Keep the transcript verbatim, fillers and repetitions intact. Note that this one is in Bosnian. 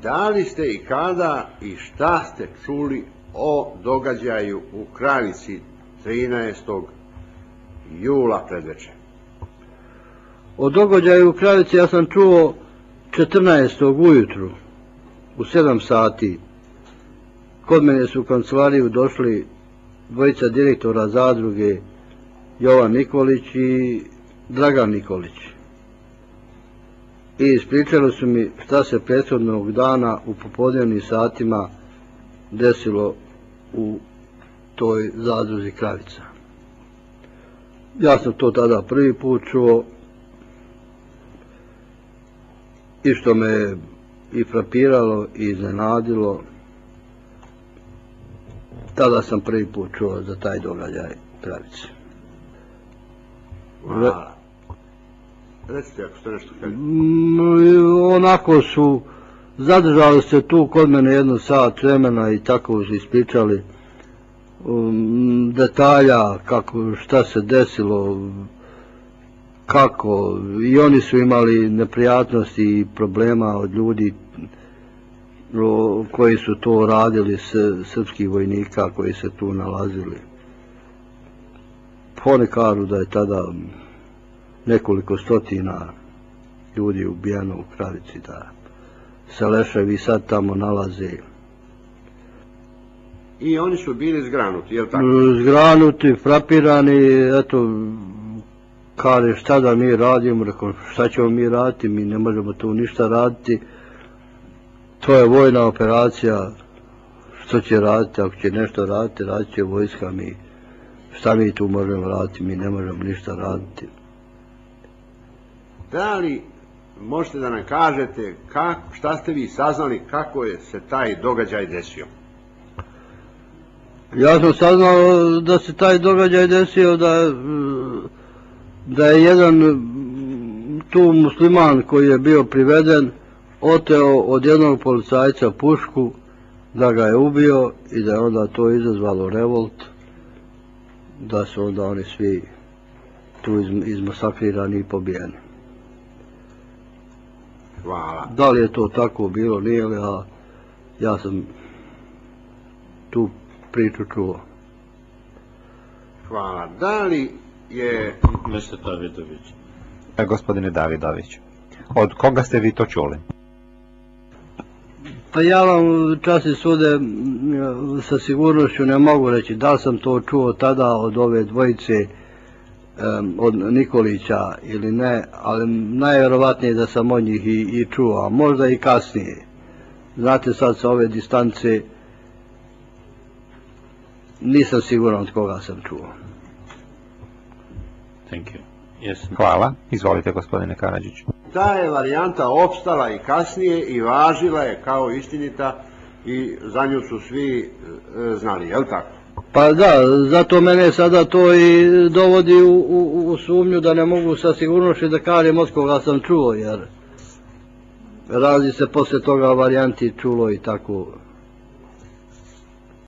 da li ste i kada i šta ste čuli o događaju u Kravici trinaestog jula predveče? O događaju u Kravici ja sam čuo četrnaestog ujutru u sedam sati. Kod mene su u kancelariju došli dvojica direktora zadruge, Jovan Nikolić i Dragan Nikolić. I ispričali su mi šta se prethodnog dana u popodnevnim satima desilo u toj zadruzi Kravica. Ja sam to tada prvi put čuo i što me i frapiralo i iznenadilo, tada sam prvi put čuo za taj događaj Kravice. Hvala. Recite ako ste nešto htjeli. Onako su zadržali se tu kod mene jedno sat vremena i tako su ispričali um, detalja kako, šta se desilo, kako, i oni su imali neprijatnosti i problema od ljudi o, koji su to radili, s, srpskih vojnika koji se tu nalazili. Oni kažu da je tada nekoliko stotina ljudi ubijeno u Kravici, da se leševi sad tamo nalaze. I oni su bili zgranuti, jel tako? Zgranuti, frapirani, eto, kaže šta da mi radimo, rekao šta ćemo mi raditi, mi ne možemo tu ništa raditi, to je vojna operacija, što će raditi, ako će nešto raditi, radit će vojska, mi, šta mi tu možemo raditi, mi ne možemo ništa raditi. Da li možete da nam kažete kak, šta ste vi saznali, kako je se taj događaj desio? Ja sam saznao da se taj događaj desio da, da je jedan tu musliman koji je bio priveden oteo od jednog policajca pušku, da ga je ubio i da je onda to izazvalo revolt, da su onda oni svi tu izmasakrirani i pobijeni. Hvala. Da li je to tako bilo, nije li, a ja sam tu priču čuo. Hvala. Da li je... mister Davidović. E, gospodine Davidović, od koga ste vi to čuli? Pa ja vam čas i sude sa sigurnošću ne mogu reći da sam to čuo tada od ove dvojice, od Nikolića ili ne, ali najvjerovatnije da sam od njih i, i čuo, a možda i kasnije. Znate, sad sa ove distance nisam siguran od koga sam čuo. Thank you. Yes. Hvala. Izvolite, gospodine Karadžić. Ta je varijanta opstala i kasnije i važila je kao istinita i za nju su svi e, znali, je li tako? Pa da, zato mene sada to i dovodi u, u, u sumnju da ne mogu sa sigurnošću da kažem od koga sam čuo, jer razi se posle toga varijanti čulo i tako.